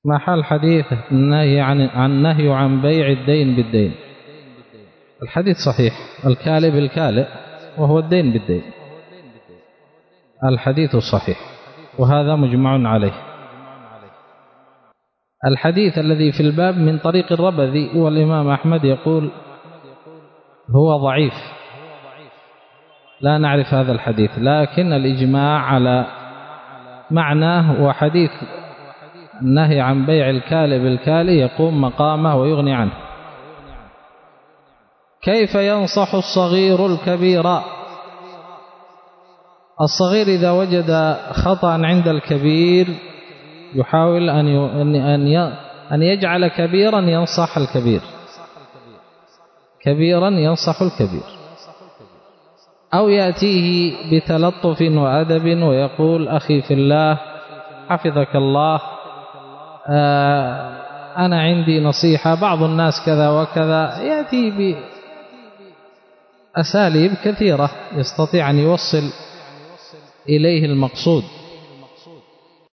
ما حال حديث النهي عن بيع الدين بالدين؟ الحديث صحيح، الكالئ بالكالئ وهو الدين بالدين، الحديث صحيح وهذا مجمع عليه. الحديث الذي في الباب من طريق الربذي والإمام أحمد يقول هو ضعيف، لا نعرف هذا الحديث، لكن الإجماع على معناه وحديث النهي عن بيع الكالئ بالكالئ يقوم مقامه ويغني عنه. كيف ينصح الصغير الكبير؟ الصغير إذا وجد خطأ عند الكبير يحاول أن يجعل كبيرا ينصح الكبير، كبيرا ينصح الكبير، أو يأتيه بتلطف وأدب ويقول أخي في الله حفظك الله، أنا عندي نصيحة، بعض الناس كذا وكذا، يأتي بأساليب كثيرة يستطيع أن يوصل إليه المقصود.